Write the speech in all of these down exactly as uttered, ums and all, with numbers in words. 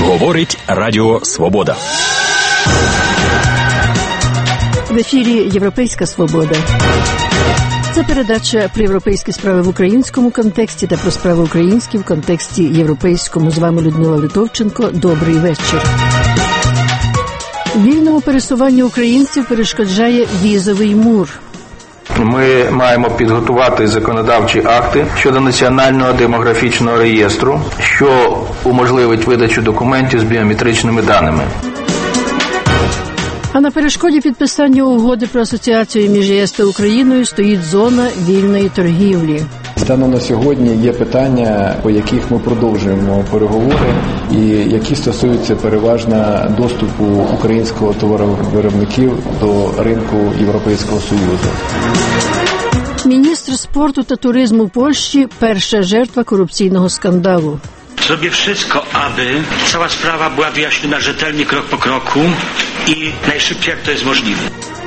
Говорить Радіо Свобода. В ефірі «Європейська свобода». Це передача про європейські справи в українському контексті та про справи українські в контексті європейському. З вами Людмила Литовченко. Добрий вечір. Вільному пересуванню українців перешкоджає візовий мур. Ми маємо підготувати законодавчі акти щодо національного демографічного реєстру, що уможливить видачу документів з біометричними даними. А на перешкоді підписанню угоди про асоціацію між ЄС та Україною стоїть зона вільної торгівлі. Станом на сьогодні є питання, по яких ми продовжуємо переговори, і які стосуються переважно доступу українського товаровиробників до ринку Європейського Союзу. Міністр спорту та туризму Польщі – перша жертва корупційного скандалу. Zrobię wszystko, aby cała sprawa była wyjaśniona rzetelnie, krok po kroku i najszybciej, jak to jest możliwe.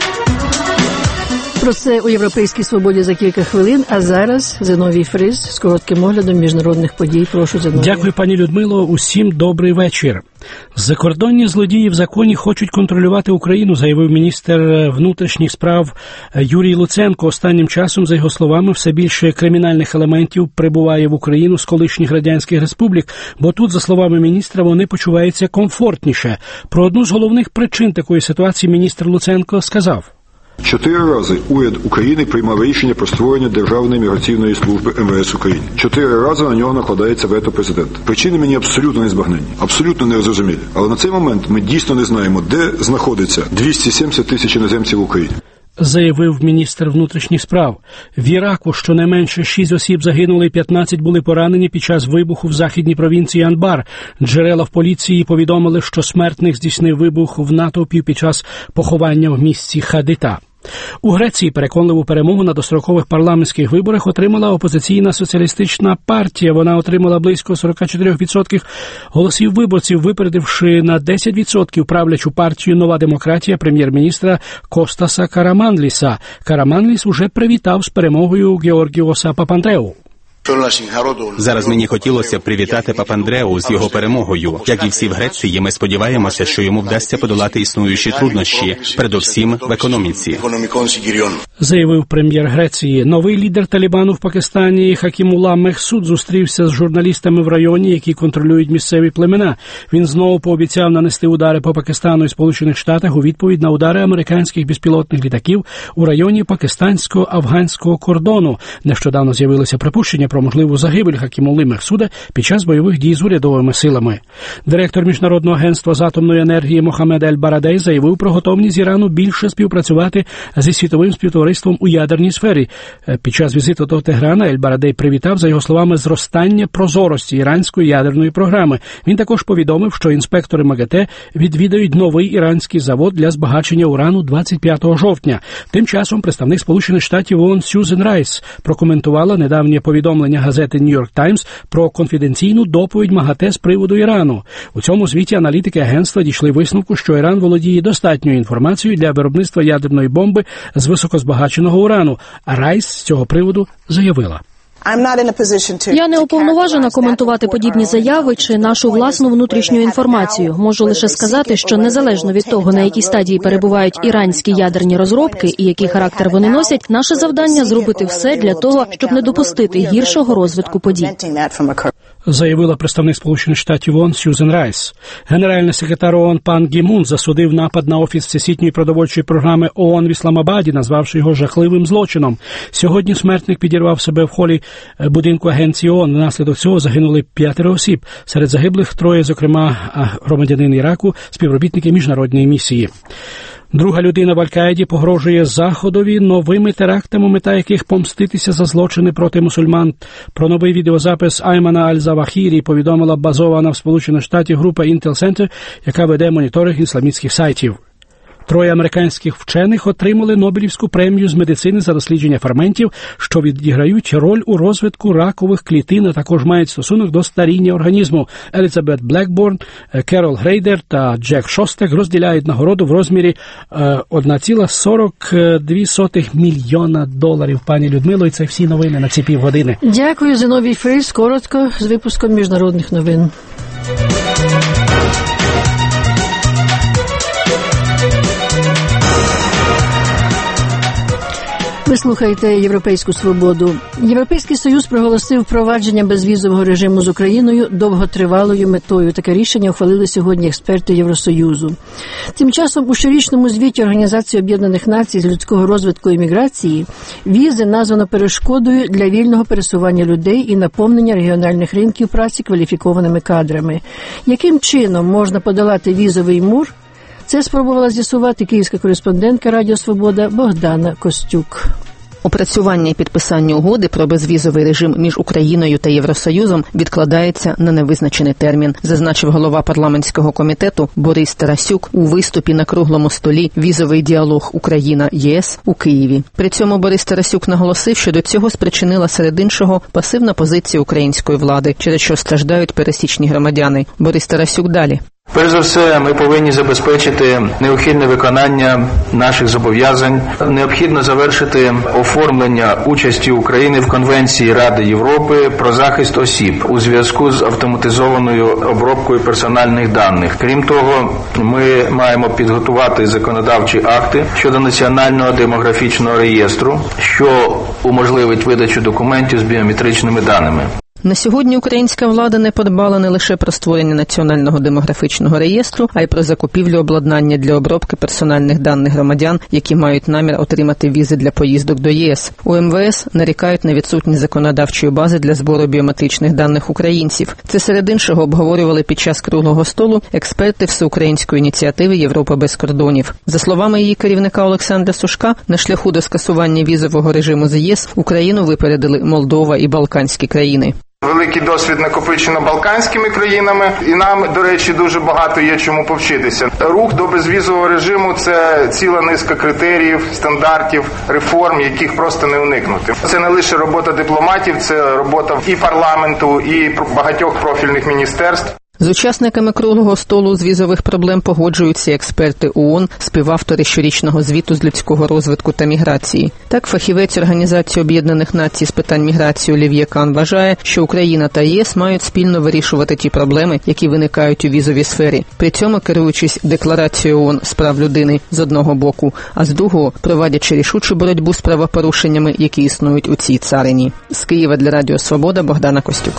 Про це у «Європейській свободі» за кілька хвилин, а зараз Зиновій Фрис з коротким оглядом міжнародних подій. Прошу, Зиновій. Дякую, пані Людмило. Усім добрий вечір. Закордонні злодії в законі хочуть контролювати Україну, заявив міністр внутрішніх справ Юрій Луценко. Останнім часом, за його словами, все більше кримінальних елементів прибуває в Україну з колишніх радянських республік, бо тут, за словами міністра, вони почуваються комфортніше. Про одну з головних причин такої ситуації міністр Луценко сказав. Чотири рази уряд України приймав рішення про створення Державної міграційної служби ем ве ес України. Чотири рази на нього накладається вето президента. Причини мені абсолютно незбагненні, абсолютно незрозумілі. Але на цей момент ми дійсно не знаємо, де знаходиться двісті сімдесят тисяч іноземців в Україні. Заявив міністр внутрішніх справ. В Іраку щонайменше шість осіб загинули і п'ятнадцять були поранені під час вибуху в західній провінції Анбар. Джерела в поліції повідомили, що смертник здійснив вибух в натовпі під час поховання в місті Хадита. У Греції переконливу перемогу на дострокових парламентських виборах отримала опозиційна соціалістична партія. Вона отримала близько сорок чотири відсотки голосів виборців, випередивши на десять відсотків правлячу партію «Нова демократія» прем'єр-міністра Костаса Караманліса. Караманліс уже привітав з перемогою Георгіоса Папандреу. Зараз мені хотілося привітати Папандреу з його перемогою. Як і всі в Греції, ми сподіваємося, що йому вдасться подолати існуючі труднощі, передусім в економіці. Заявив прем'єр Греції. Новий лідер Талібану в Пакистані Хакімулла Мехсуд зустрівся з журналістами в районі, які контролюють місцеві племена. Він знову пообіцяв нанести удари по Пакистану і Сполучених Штатах у відповідь на удари американських безпілотних літаків у районі пакистансько-афганського кордону. Нещодавно з'явилося припущення про можливу загибель Хакімулли Мехсуда під час бойових дій з урядовими силами. Директор Міжнародного агентства з атомної енергії Мохаммед Ель-Барадей заявив про готовність Ірану більше співпрацювати зі світовим співтовариством у ядерній сфері. Під час візиту до Тегерана Ель-Барадей привітав, за його словами, зростання прозорості іранської ядерної програми. Він також повідомив, що інспектори МАГАТЕ відвідають новий іранський завод для збагачення урану двадцять п'ятого жовтня. Тим часом представник Сполучених Штатів ООН Сьюзен Райс прокоментувала недавнє повідомлення газети «Нью-Йорк Таймс» про конфіденційну доповідь МАГАТЕ з приводу Ірану. У цьому звіті аналітики агентства дійшли висновку, що Іран володіє достатньою інформацією для виробництва ядерної бомби з високозбагаченого урану. А Райс з цього приводу заявила. Я не уповноважена коментувати подібні заяви чи нашу власну внутрішню інформацію. Можу лише сказати, що незалежно від того, на якій стадії перебувають іранські ядерні розробки і який характер вони носять, наше завдання – зробити все для того, щоб не допустити гіршого розвитку подій. Заявила представник Сполучених Штатів ООН Сьюзен Райс. Генеральний секретар ООН пан Гі Мун засудив напад на офіс Всесвітньої продовольчої програми ООН в Ісламабаді, назвавши його жахливим злочином. Сьогодні смертник підірвав себе в холі будинку агенції ООН. Внаслідок цього загинули п'ятеро осіб. Серед загиблих троє, зокрема, громадянин Іраку, співробітники міжнародної місії. Друга людина в Аль-Каїді погрожує Заходові новими терактами, мета яких помститися за злочини проти мусульман. Про новий відеозапис Аймана Аль-Завахірі повідомила базована в Сполучених Штатах група Intel Center, яка веде моніторинг ісламістських сайтів. Троє американських вчених отримали Нобелівську премію з медицини за дослідження ферментів, що відіграють роль у розвитку ракових клітин, а також мають стосунок до старіння організму. Елізабет Блекборн, Керол Грейдер та Джек Шостек розділяють нагороду в розмірі один цілих сорок дві сотих мільйона доларів. Пані Людмило, і це всі новини на ці півгодини. Дякую, Зиновій Фрис. Коротко з випуском міжнародних новин. Ви слухаєте «Європейську свободу». Європейський Союз проголосив впровадження безвізового режиму з Україною довготривалою метою. Таке рішення ухвалили сьогодні експерти Євросоюзу. Тим часом у щорічному звіті Організації Об'єднаних Націй з людського розвитку і міграції візи названо перешкодою для вільного пересування людей і наповнення регіональних ринків праці кваліфікованими кадрами. Яким чином можна подолати візовий мур? Це спробувала з'ясувати київська кореспондентка Радіо Свобода Богдана Костюк. Опрацювання і підписання угоди про безвізовий режим між Україною та Євросоюзом відкладається на невизначений термін, зазначив голова парламентського комітету Борис Тарасюк у виступі на круглому столі «Візовий діалог Україна-ЄС» у Києві. При цьому Борис Тарасюк наголосив, що до цього спричинила серед іншого пасивна позиція української влади, через що страждають пересічні громадяни. Борис Тарасюк далі. Перш за все, ми повинні забезпечити неухильне виконання наших зобов'язань. Необхідно завершити оформлення участі України в Конвенції Ради Європи про захист осіб у зв'язку з автоматизованою обробкою персональних даних. Крім того, ми маємо підготувати законодавчі акти щодо національного демографічного реєстру, що уможливить видачу документів з біометричними даними. На сьогодні українська влада не подбала не лише про створення національного демографічного реєстру, а й про закупівлю обладнання для обробки персональних даних громадян, які мають намір отримати візи для поїздок до ЄС. У ем ве ес нарікають на відсутність законодавчої бази для збору біометричних даних українців. Це серед іншого обговорювали під час круглого столу експерти всеукраїнської ініціативи «Європа без кордонів». За словами її керівника Олександра Сушка, на шляху до скасування візового режиму з ЄС Україну випередили Молдова і Балканські країни. Великий досвід накопичено балканськими країнами, і нам, до речі, дуже багато є чому повчитися. Рух до безвізового режиму – це ціла низка критеріїв, стандартів, реформ, яких просто не уникнути. Це не лише робота дипломатів, це робота і парламенту, і багатьох профільних міністерств. З учасниками круглого столу з візових проблем погоджуються експерти ООН, співавтори щорічного звіту з людського розвитку та міграції. Так, фахівець Організації Об'єднаних Націй з питань міграції Олів'є Кан вважає, що Україна та ЄС мають спільно вирішувати ті проблеми, які виникають у візовій сфері. При цьому керуючись Декларацією ООН з прав людини з одного боку, а з другого проводячи рішучу боротьбу з правопорушеннями, які існують у цій царині. З Києва для Радіо Свобода Богдана Костюк.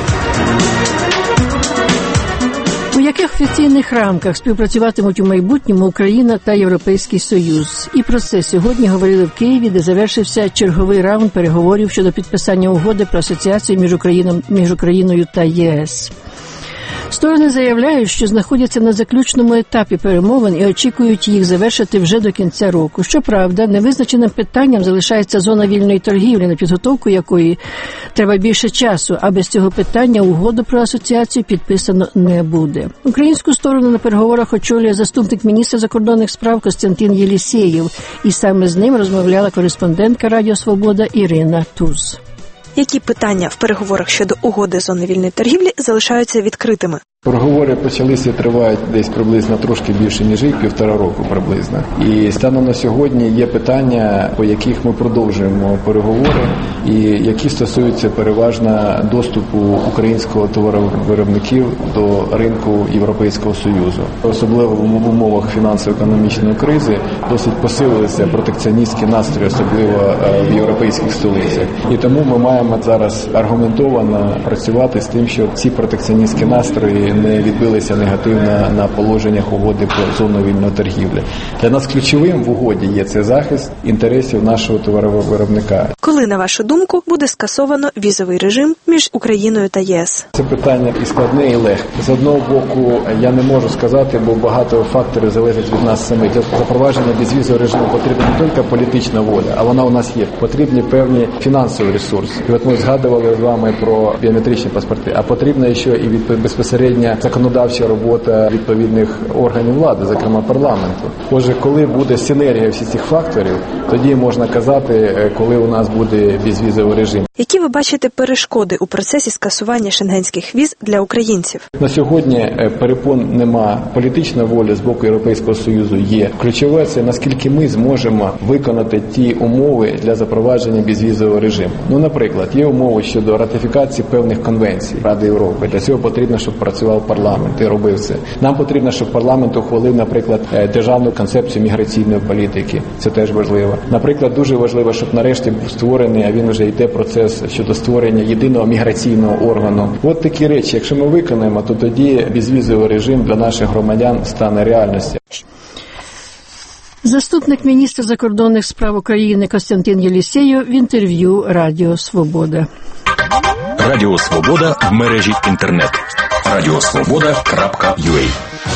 У яких офіційних рамках співпрацюватимуть у майбутньому Україна та Європейський Союз? І про це сьогодні говорили в Києві, де завершився черговий раунд переговорів щодо підписання угоди про асоціацію між Україною, між Україною та ЄС. Сторони заявляють, що знаходяться на заключному етапі перемовин і очікують їх завершити вже до кінця року. Щоправда, невизначеним питанням залишається зона вільної торгівлі, на підготовку якої треба більше часу, а без цього питання угоду про асоціацію підписано не буде. Українську сторону на переговорах очолює заступник міністра закордонних справ Костянтин Єлісєєв, і саме з ним розмовляла кореспондентка Радіо Свобода Ірина Туз. Які питання в переговорах щодо угоди зони вільної торгівлі залишаються відкритими? Переговори почалися і тривають десь приблизно трошки більше, ніж рік, півтора року приблизно. І станом на сьогодні є питання, по яких ми продовжуємо переговори, і які стосуються переважно доступу українського товаровиробників до ринку Європейського Союзу. Особливо в умовах фінансово-економічної кризи досить посилилися протекціоністські настрої, особливо в європейських столицях. І тому ми маємо зараз аргументовано працювати з тим, щоб ці протекціоністські настрої не відбилися негативно на положеннях угоди про зону вільної торгівлі. Для нас ключовим в угоді є це захист інтересів нашого товаровиробника. Коли, на вашу думку, буде скасовано візовий режим між Україною та ЄС? Це питання і складне, і легке. З одного боку, я не можу сказати, бо багато факторів залежить від нас самих. Для запровадження безвізового режиму потрібна не тільки політична воля, а вона у нас є. Потрібні певні фінансові ресурси. І от ми згадували з вами про біометричні паспорти, а потрібна ще і безпосередньо законодавча робота відповідних органів влади, зокрема парламенту. Отже, коли буде синергія всіх цих факторів, тоді можна казати, коли у нас буде безвізовий режим. Які ви бачите перешкоди у процесі скасування шенгенських віз для українців? На сьогодні перепон нема, політична воля з боку Європейського Союзу є. Ключове – це наскільки ми зможемо виконати ті умови для запровадження безвізового режиму. Ну, наприклад, є умови щодо ратифікації певних конвенцій Ради Європи. Для цього потрібно, щоб працював парламент і робив це. Нам потрібно, щоб парламент ухвалив, наприклад, державну концепцію міграційної політики. Це теж важливо. Наприклад, дуже важливо, щоб нарешті був створений, а він вже йде процес щодо створення єдиного міграційного органу. От такі речі, якщо ми виконаємо, то тоді безвізовий режим для наших громадян стане реальністю. Заступник міністра закордонних справ України Костянтин Єлісєєв в інтерв'ю Радіо Свобода. Радіо Свобода в мережі інтернет. радіосвобода крапка ю а.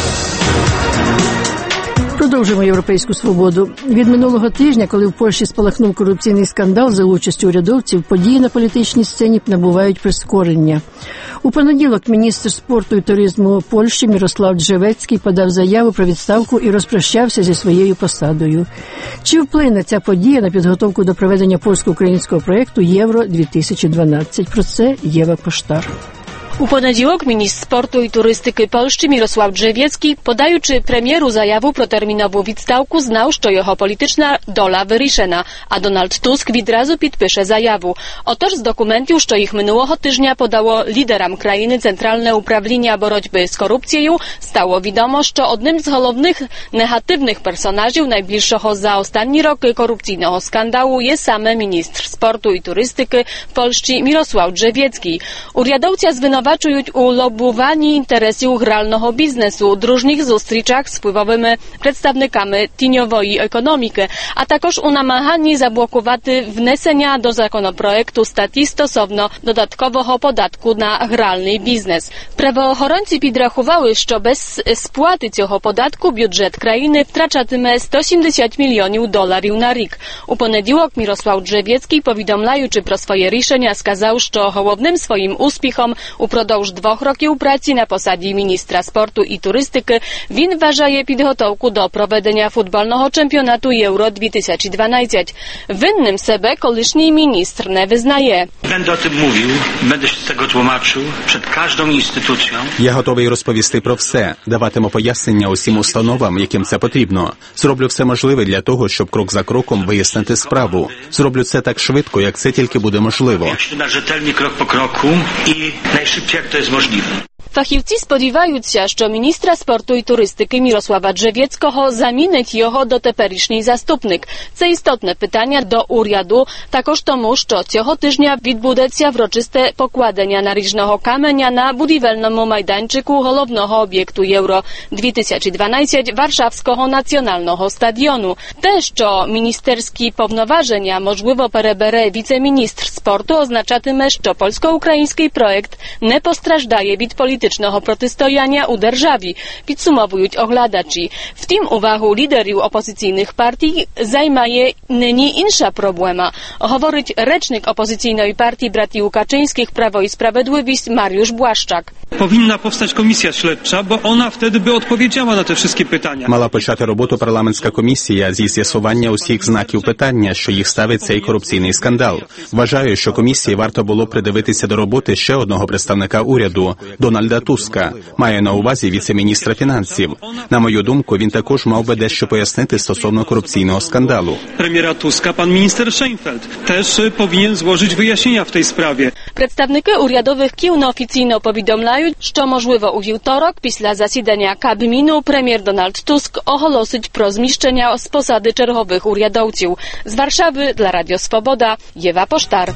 Продовжуємо європейську свободу. Від минулого тижня, коли в Польщі спалахнув корупційний скандал за участю урядовців, події на політичній сцені набувають прискорення. У понеділок міністр спорту і туризму Польщі Мірослав Джевецький подав заяву про відставку і розпрощався зі своєю посадою. Чи вплине ця подія на підготовку до проведення польсько-українського проєкту Євро дві тисячі дванадцять? Про це Єва Поштар. U poniedziałek minister sportu i turystyki Polski Mirosław Drzewiecki, podajući premieru zajawu pro terminową відставку, znał, że jego polityczna dola wyryszena, a Donald Tusk відразу підпише заяву. Отож, з документів, що їх минулого тижня подало лідерам країни Центральне управління боротьби з корупцією, стало відомо, що одним з головних негативних персонажів найбільшого за останні роки корупційного скандалу є саме міністр спорту і туристики Polski Mirosław Drzewiecki. Урядовця звинувачують у лобуванні інтересів грального бізнесу, дружніх зустрічах з впливовими представниками тіньової економіки, а також у намаганні заблокувати внесення до законопроекту статті стосовно додаткового податку на гральний бізнес. Правоохоронці підрахували, що без сплати цього податку бюджет країни втрачатиме сто сімдесят мільйонів доларів на рік. У понеділок Mirosław Drzewiecki, повідомляючи про своє рішення, сказав, що головним своїм успіхом упродовж двох років праці на посаді міністра спорту і туристики він вважає підготовку до проведення футбольного чемпіонату Євро дві тисячі дванадцять. Винним себе колишній міністр не визнає. Będę o tym mówił, będę się z tego tłumaczył przed każdą instytucją. Я готовий розповісти про все, даватиму пояснення усім установам, яким це потрібно. Зроблю все можливе для того, щоб крок за кроком вияснити справу. Зроблю це так швидко, як це тільки буде можливо. Na rzetelnie krok po kroku i najszybciej jak to jest możliwe. Фахівці сподіваються, що міністра спорту і туристики Мірослава Джевєцького замінить його дотеперішній заступник. Це істотне питання до уряду, також тому, що цього тижня відбудеться врочисте покладення наріжного каменя на будівельному майданчику головного об'єкту Євро дві тисячі дванадцять Варшавського національного стадіону. Те, що міністерські повноваження можливо перебере віце-міністр спорту, означатиме, що польсько-український проект не постраждає від політичного politycznego протистояння у державі, підсумовують оглядачі. Втім, увагу лідерів опозиційних партій займає нині інша проблема, говорить речник опозиційної партії братів Kaczyńskich Prawo i Sprawiedliwość Mariusz Błaszczak. Powinna powstać komisja śledcza, bo ona wtedy by odpowiedziała na te wszystkie pytania. Мала почати роботу парламентська комісія зі з'ясування усіх знаків питання, що їх ставить цей корупційний скандал. Вважаю, що комісії варто було придивитися до роботи ще одного представника уряду – Дональда Туска. Маю на увазі віце-міністра фінансів. На мою думку, він також мав би дещо пояснити стосовно корупційного скандалу. Прем'єра Туска, пан міністр Шейнфельд, теж повинен зложити вияснення в цій справі. Представники урядових кіл неофіційно повідомляють, що, можливо, у вівторок, після засідання Кабміну, прем'єр Дональд Туск оголосить про зміщення з посади чергових урядовців. З Варшави для Радіо Свобода Єва Поштар.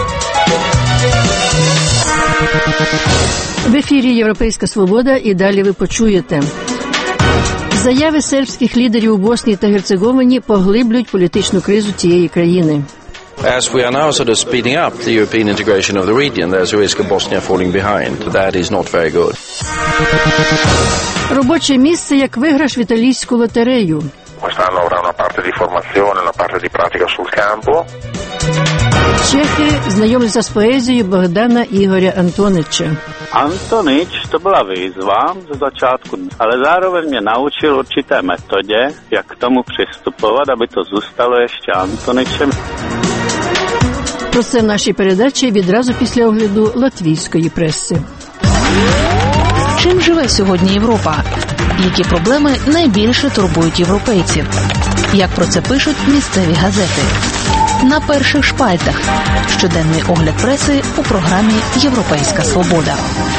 В ефірі «Європейська свобода» і далі ви почуєте. Заяви сербських лідерів у Боснії та Герцеговині поглиблюють політичну кризу цієї країни. As we are now sort of speeding up the European integration of the region, there's a risk of Bosnia falling behind. That is not very good. Робоче місце як виграш в італійську лотерею. Quest'anno avrà una parte di formazione, una parte di pratica sul campo. Чехи знайомляться з поезією Богдана Ігоря Антонича. Antonič to byla výzva ze začátku, ale zároveň mě naučil určité metodě, jak k tomu přistupovat, aby to zůstalo ještě Antoničem. Про це в нашій передачі відразу після огляду латвійської преси. Чим живе сьогодні Європа? Які проблеми найбільше турбують європейців? Як про це пишуть місцеві газети? На перших шпальтах. Щоденний огляд преси у програмі «Європейська свобода».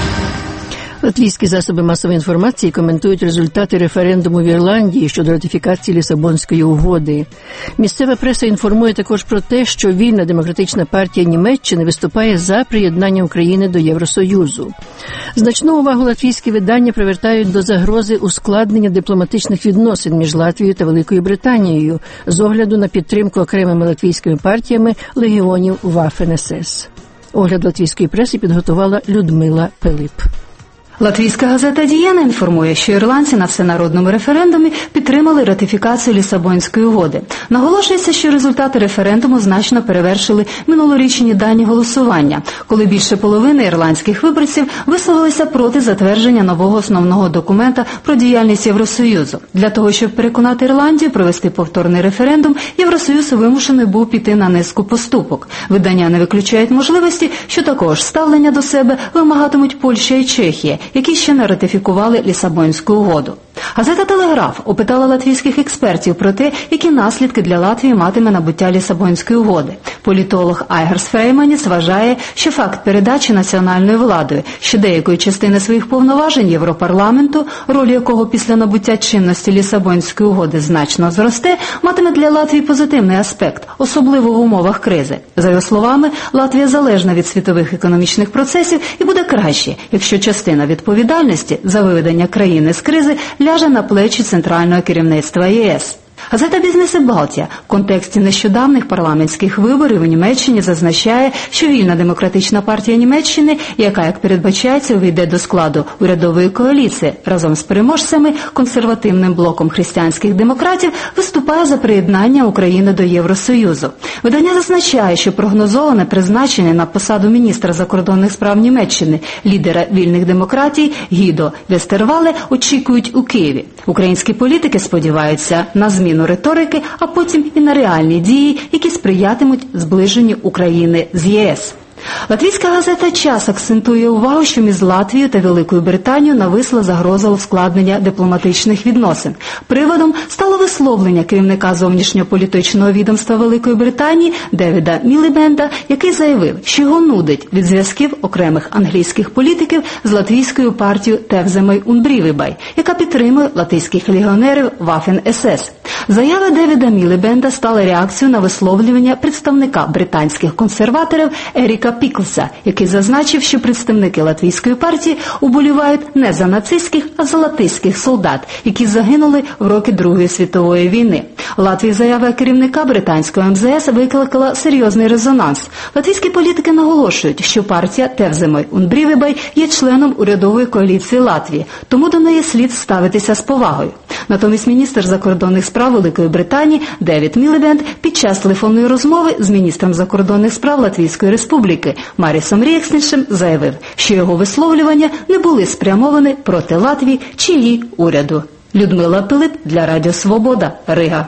Латвійські засоби масової інформації коментують результати референдуму в Ірландії щодо ратифікації Лісабонської угоди. Місцева преса інформує також про те, що Вільна демократична партія Німеччини виступає за приєднання України до Євросоюзу. Значну увагу латвійські видання привертають до загрози ускладнення дипломатичних відносин між Латвією та Великою Британією з огляду на підтримку окремими латвійськими партіями легіонів Waffen-ес ес. Огляд латвійської преси підготувала Людмила Пилип. Латвійська газета «Дієна» інформує, що ірландці на всенародному референдумі підтримали ратифікацію Лісабонської угоди. Наголошується, що результати референдуму значно перевершили минулорічні дані голосування, коли більше половини ірландських виборців висловилися проти затвердження нового основного документа про діяльність Євросоюзу. Для того, щоб переконати Ірландію провести повторний референдум, Євросоюз вимушений був піти на низку поступок. Видання не виключають можливості, що також ставлення до себе вимагатимуть Польща і Чехія, які ще не ратифікували Лісабонську угоду. Газета «Телеграф» опитала латвійських експертів про те, які наслідки для Латвії матиме набуття Лісабонської угоди. Політолог Айгарс Фрейманіс вважає, що факт передачі національною владою ще деякої частини своїх повноважень Європарламенту, роль якого після набуття чинності Лісабонської угоди значно зросте, матиме для Латвії позитивний аспект, особливо в умовах кризи. За його словами, Латвія залежна від світових економічних процесів і буде краще, якщо частина відповідальності за виведення країни з кризи ляже на плечі центрального керівництва ЄС. Газета «Бізнес і Балтія» в контексті нещодавних парламентських виборів у Німеччині зазначає, що Вільна демократична партія Німеччини, яка, як передбачається, увійде до складу урядової коаліції разом з переможцями, консервативним блоком християнських демократів, виступає за приєднання України до Євросоюзу. Видання зазначає, що прогнозоване призначення на посаду міністра закордонних справ Німеччини, лідера вільних демократій Гідо Вестервале, очікують у Києві. Українські політики сподіваються на зміну риторики, а потім і на реальні дії, які сприятимуть зближенню України з ЄС. Латвійська газета «Час» акцентує увагу, що між Латвією та Великою Британією нависла загроза ускладнення дипломатичних відносин. Приводом стало висловлення керівника зовнішньополітичного відомства Великої Британії Девіда Мілібенда, який заявив, що його нудить від зв'язків окремих англійських політиків з латвійською партією Тевземой Унбрівібай, яка підтримує латвійських легіонерів Waffen-ес ес. Заява Девіда Мілібенда стала реакцією на висловлювання представника британських консерваторів Еріка Піклса, який зазначив, що представники латвійської партії уболівають не за нацистських, а за латиських солдат, які загинули в роки Другої світової війни. В Латвії заява керівника британського ем зе ес викликала серйозний резонанс. Латвійські політики наголошують, що партія Тевземой Унбрівібай є членом урядової коаліції Латвії, тому до неї слід ставитися з повагою. Натомість міністр закордонних справ Великої Британії Девід Мілібенд під час телефонної розмови з міністром закордонних справ Латвійської Республіки Марісом Рєкснішем заявив, що його висловлювання не були спрямовані проти Латвії чи її уряду. Людмила Пилип для Радіо Свобода, Рига.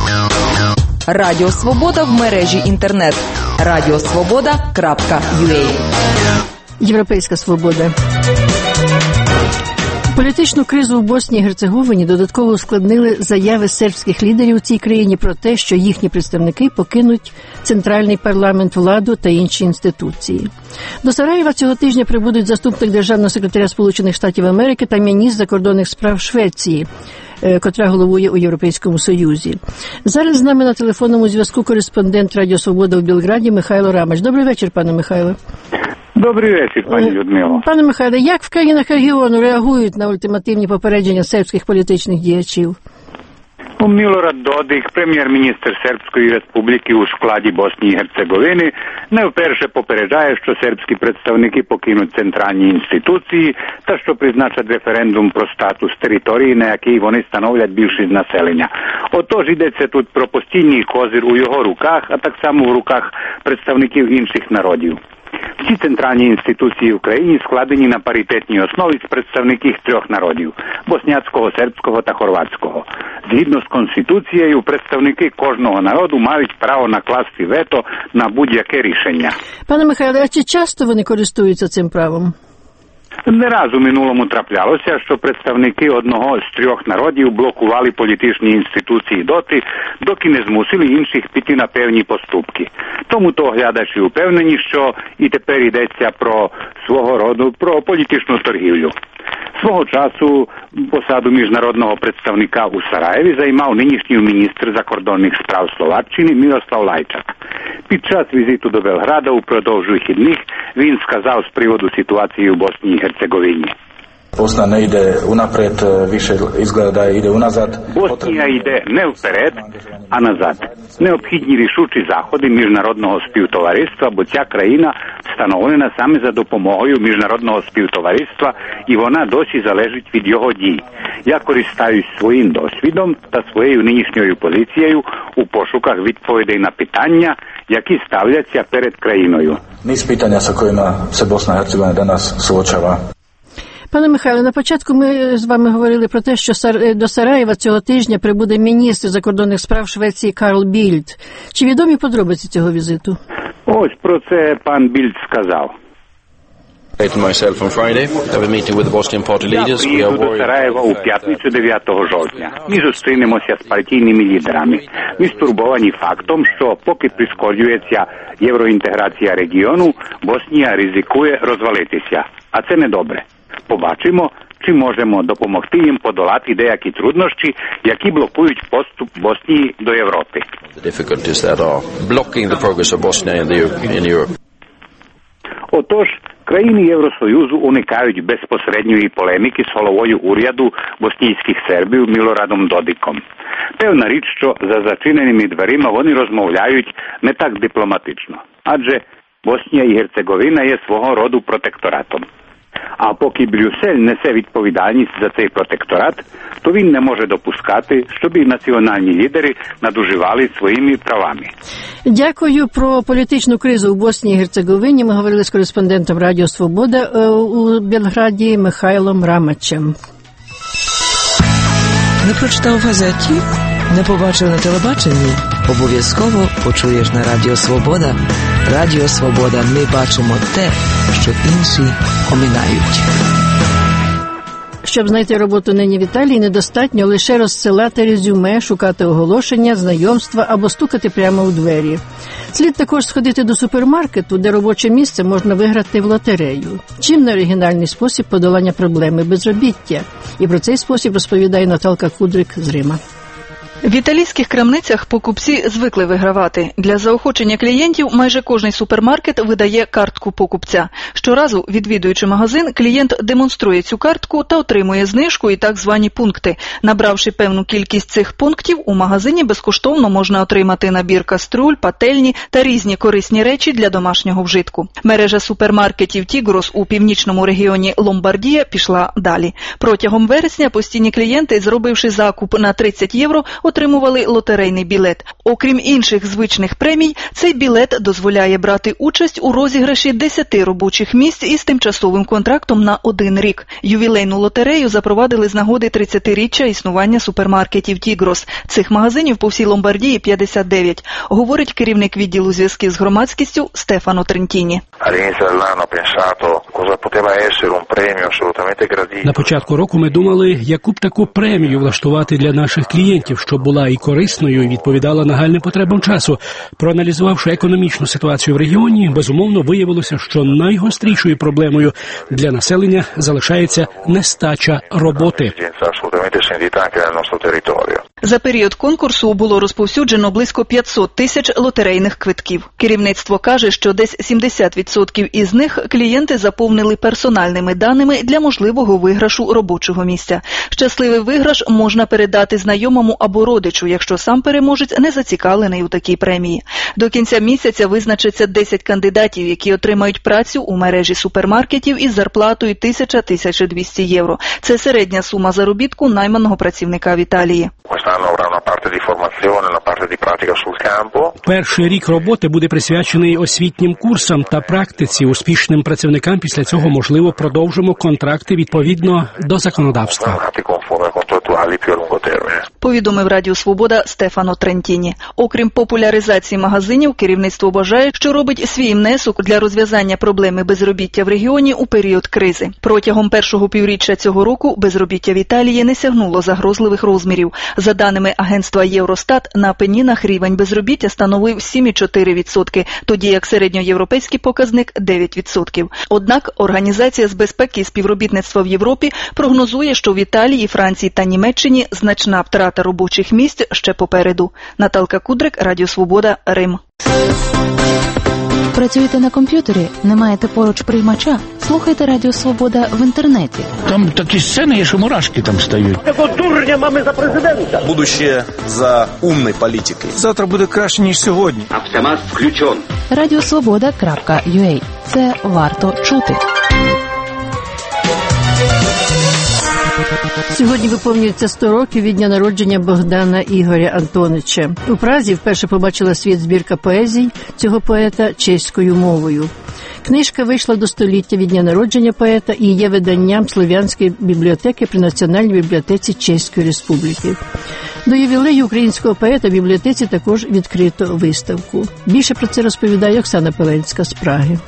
Радіо Свобода в мережі інтернет. радіосвобода крапка ю а. Європейська свобода. Політичну кризу в Боснії і Герцеговині додатково ускладнили заяви сербських лідерів у цій країні про те, що їхні представники покинуть центральний парламент, владу та інші інституції. До Сараєва цього тижня прибудуть заступник державного секретаря Сполучених Штатів Америки та міністр закордонних справ Швеції, котра головує у Європейському Союзі. Зараз з нами на телефонному зв'язку кореспондент Радіо Свобода в Білграді Михайло Рамач. Добрий вечір, пане Михайло. Добрий вечір, пані Людмила. Пане Михайло, як в країнах регіону реагують на ультимативні попередження сербських політичних діячів? Milorad Dodik, прем'єр-міністр Сербської Республіки у складі Боснії і Герцеговини, не вперше попереджає, що сербські представники покинуть центральні інституції та що призначать референдум про статус території, на якій вони становлять більшість населення. Отож, йдеться тут про постійний козир у його руках, а так само в руках представників інших народів. Всі центральні інституції в країні складені на паритетній основі з представників трьох народів – босняцького, сербського та хорватського. Згідно з Конституцією, представники кожного народу мають право накласти вето на будь-яке рішення. Пане Михайле, а чи часто вони користуються цим правом? Не раз у минулому траплялося, що представники одного з трьох народів блокували політичні інституції доти, доки не змусили інших піти на певні поступки. Тому то оглядачі упевнені, що і тепер йдеться про свого роду, про політичну торгівлю. Свого часу посаду міжнародного представника у Сараєві займав нинішній міністр закордонних справ Словаччини Мирослав Лайчак. Під час візиту до Белграда упродовж вихідних він сказав з приводу ситуації у Боснії і Герцеговині. Bosna ne ide unaprijed, više izgleda da ide unazad. Боснія йде не вперед, а назад. Необхідні рішучі заходи міжнародного співтовариства, бо ця країна встановлена саме за допомогою міжнародного співтовариства, і вона досі залежить від його дій. Я користаюсь своїм досвідом та своєю нинішньою позицією у пошуках відповідей на питання, які ставляться перед країною. Niz pitanja sa kojima se Bosna i Hercegovina danas suočava. Пане Михайло, на початку ми з вами говорили про те, що до Сараєва цього тижня прибуде міністр закордонних справ Швеції Карл Більд. Чи відомі подробиці цього візиту? Ось про це пан Більд сказав. Я приїду до Сараєва у п'ятницю дев'ятого жовтня. Ми зустрінемося з партійними лідерами. Ми стурбовані фактом, що поки прискорюється євроінтеграція регіону, Боснія ризикує розвалитися. А це недобре. Побачимо, чи можемо допомогти їм подолати деякі труднощі, які блокують поступ Боснії до Європи. Отож, країни Євросоюзу уникають безпосередньої полеміки з головою уряду боснійських сербів Мілорадом Додиком. Певна річ, що за зачиненими дверима вони розмовляють не так дипломатично, адже Боснія і Герцеговина є свого роду протекторатом. А поки Брюссель несе відповідальність за цей протекторат, то він не може допускати, щоб і національні лідери надуживали своїми правами. Дякую. Про політичну кризу у Боснії і Герцеговині ми говорили з кореспондентом Радіо Свобода у Белграді Михайлом Рамачем. Не прочитав в газеті? Не побачив на телебаченні? Обов'язково почуєш на Радіо Свобода. Радіо Свобода. Ми бачимо те, що інші оминають. Щоб знайти роботу нині в Італії, недостатньо лише розсилати резюме, шукати оголошення, знайомства або стукати прямо у двері. Слід також сходити до супермаркету, де робоче місце можна виграти в лотерею. Чим не оригінальний спосіб подолання проблеми безробіття? І про цей спосіб розповідає Наталка Кудрик з Рима. В італійських крамницях покупці звикли вигравати. Для заохочення клієнтів майже кожний супермаркет видає картку покупця. Щоразу, відвідуючи магазин, клієнт демонструє цю картку та отримує знижку і так звані пункти. Набравши певну кількість цих пунктів, у магазині безкоштовно можна отримати набір каструль, пательні та різні корисні речі для домашнього вжитку. Мережа супермаркетів «Тігрос» у північному регіоні Ломбардія пішла далі. Протягом вересня постійні клієнти, зробивши закуп на тридцять євро, отримували лотерейний білет. Окрім інших звичних премій, цей білет дозволяє брати участь у розіграші десяти робочих місць із тимчасовим контрактом на один рік. Ювілейну лотерею запровадили з нагоди тридцятиріччя існування супермаркетів «Тігрос». Цих магазинів по всій Ломбардії п'ятдесят дев'ять, говорить керівник відділу зв'язків з громадськістю Стефано Трентіні. На початку року ми думали, яку б таку премію влаштувати для наших клієнтів, щоб була і корисною, і відповідала нагальним потребам часу. Проаналізувавши економічну ситуацію в регіоні, безумовно виявилося, що найгострішою проблемою для населення залишається нестача роботи. За період конкурсу було розповсюджено близько п'ятсот тисяч лотерейних квитків. Керівництво каже, що десь сімдесят відсотків із них клієнти заповнили персональними даними для можливого виграшу робочого місця. Щасливий виграш можна передати знайомому або родичу, якщо сам переможець не зацікавлений у такій премії. До кінця місяця визначиться десять кандидатів, які отримають працю у мережі супермаркетів із зарплатою тисяча - тисяча двісті євро. Це середня сума заробітку найманого працівника в Італії. parte di formazione, una parte di pratica sul campo. Перший рік роботи буде присвячений освітнім курсам та практиці. Успішним працівникам після цього, можливо, продовжимо контракти відповідно до законодавства. Повідомив Радіо Свобода Стефано Трентіні. Окрім популяризації магазинів, керівництво вважає, що робить свій внесок для розв'язання проблеми безробіття в регіоні у період кризи. Протягом першого півріччя цього року безробіття в Італії не сягнуло загрозливих розмірів. За даними агентства Євростат, на Апенінах рівень безробіття становив сім цілих чотири десятих відсотка, тоді як середньоєвропейський показник – дев'ять відсотків. Однак Організація з безпеки і співробітництва в Європі прогнозує, що в Італії, Франції та Німеччині значна втрата робочих місць ще попереду. Наталка Кудрик, Радіо Свобода, Рим. Працюєте на комп'ютері? Не маєте поруч приймача? Слухайте Радіо Свобода в інтернеті. Там такі сцени є, що мурашки там стають. Такого дурня mamy за президента. Будущее за умной політикою. Завтра буде краще, ніж сьогодні. Автомат включен. радіо свобода крапка ю а. Це варто чути. Сьогодні виповнюється сто років від дня народження Богдана Ігоря Антонича. У Празі вперше побачила світ збірка поезій цього поета чеською мовою. Книжка вийшла до століття від дня народження поета і є виданням Слов'янської бібліотеки при Національній бібліотеці Чеської Республіки. До ювілею українського поета в бібліотеці також відкрито виставку. Більше про це розповідає Оксана Пеленська з Праги.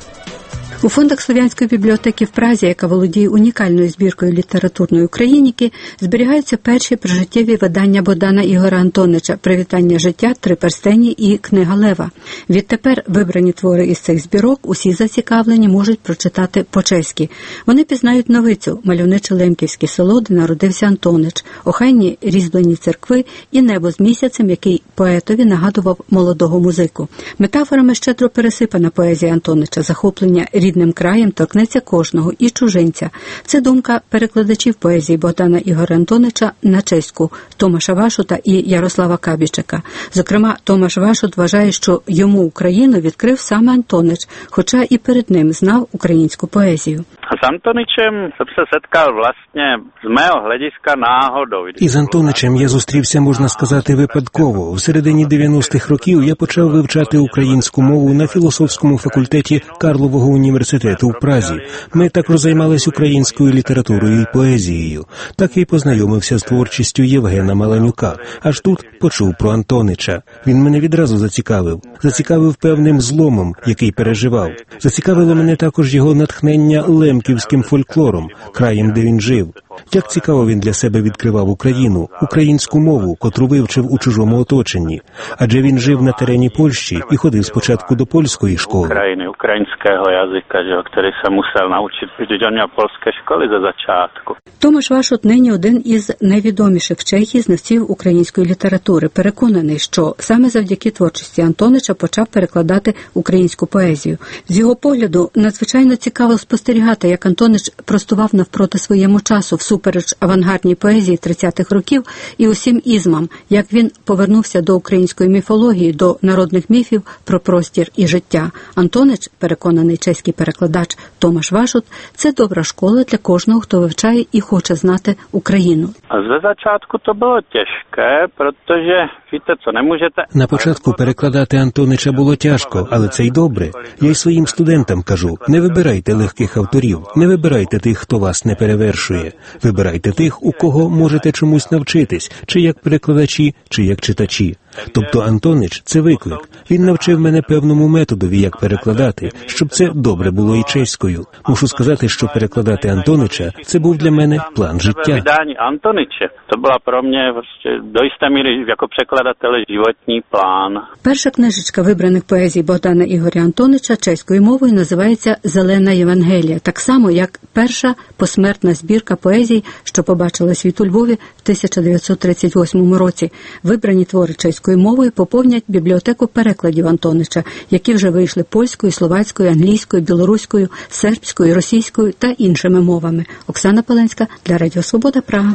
У фондах Слов'янської бібліотеки в Празі, яка володіє унікальною збіркою літературної україніки, зберігаються перші прожиттєві видання Богдана Ігоря Антонича «Привітання життя», «Три перстені» і «Книга Лева». Відтепер вибрані твори із цих збірок усі зацікавлені можуть прочитати по-чеськи. Вони пізнають новицю – мальовниче Лемківське село, де народився Антонич, охайні різьблені церкви і небо з місяцем, який поетові нагадував молодого музику. Метафорами щедро пересипана поезія Антонича, захоплення рідним краєм торкнеться кожного, і чужинця. Це думка перекладачів поезії Богдана Ігоря Антонича на чеську Томаша Вашута і Ярослава Кабічика. Зокрема, Томаш Вашут вважає, що йому Україну відкрив саме Антонич, хоча і перед ним знав українську поезію. З Антоничем се setkal власне з мого глядиска náhodou. Із Антоничем я зустрівся, можна сказати, випадково. В середині дев'яностих років я почав вивчати українську мову на філософському факультеті Карлового університету в Празі. Ми також займалися українською літературою і поезією. Так і познайомився з творчістю Євгена Маланюка. Аж тут почув про Антонича. Він мене відразу зацікавив. Зацікавив певним зломом, який переживав. Зацікавило мене також його натхнення лемківським фольклором, краєм, де він жив. Як цікаво він для себе відкривав Україну, українську мову, котру вивчив у чужому оточенні. Адже він жив на терені Польщі і ходив спочатку до польської школи. України, українського язика, який се мусив навчити, protože on měl polské školy ze začátku. Томаш Вашут нині один із найвідоміших в Чехії знавців української літератури. Переконаний, що саме завдяки творчості Антонича почав перекладати українську поезію. З його погляду, надзвичайно цікаво спостерігати, як Антонич простував навпроти своєму часу, всупереч авангардній поезії тридцятих років і усім ізмам, як він повернувся до української міфології, до народних міфів про простір і життя. Антонич, переконаний чеський перекладач Томаш Вашут, це добра школа для кожного, хто вивчає і хоче знати Україну. З початку то було тяжке, protože víte, co nemůžete. На початку перекладати Антонича було тяжко, але це й добре. Я й своїм студентам кажу: не вибирайте легких авторів, не вибирайте тих, хто вас не перевершує. Вибирайте тих, у кого можете чомусь навчитись, чи як перекладачі, чи як читачі. Тобто Антонич – це виклик. Він навчив мене певному методові, як перекладати, щоб це добре було і чеською. Мушу сказати, що перекладати Антонича – це був для мене план життя. Видання Антонича – це була про мене до істої міри, як перекладателя, животний план. Перша книжечка вибраних поезій Богдана Ігоря Антонича чеською мовою називається «Зелена Євангелія», так само, як перша посмертна збірка поезій, що побачила світ у Львові в тисяча дев'ятсот тридцять восьмому році. Вибрані твори чеською мовою поповнять бібліотеку перекладів Антонича, які вже вийшли польською, словацькою, англійською, білоруською, сербською, російською та іншими мовами. Оксана Пеленська для Радіо Свобода, Прага.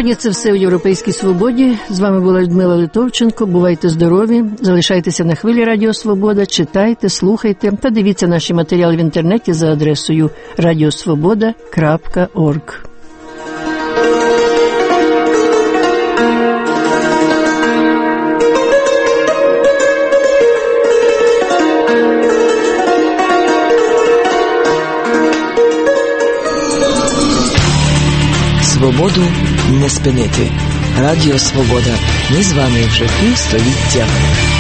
Сьогодні це все у «Європейській свободі». З вами була Людмила Литовченко. Бувайте здорові, залишайтеся на хвилі Радіо Свобода, читайте, слухайте та дивіться наші матеріали в інтернеті за адресою радіосвобода крапка орг. Свободу не спинити. Радіо Свобода. Ми з вами вже півстоліття.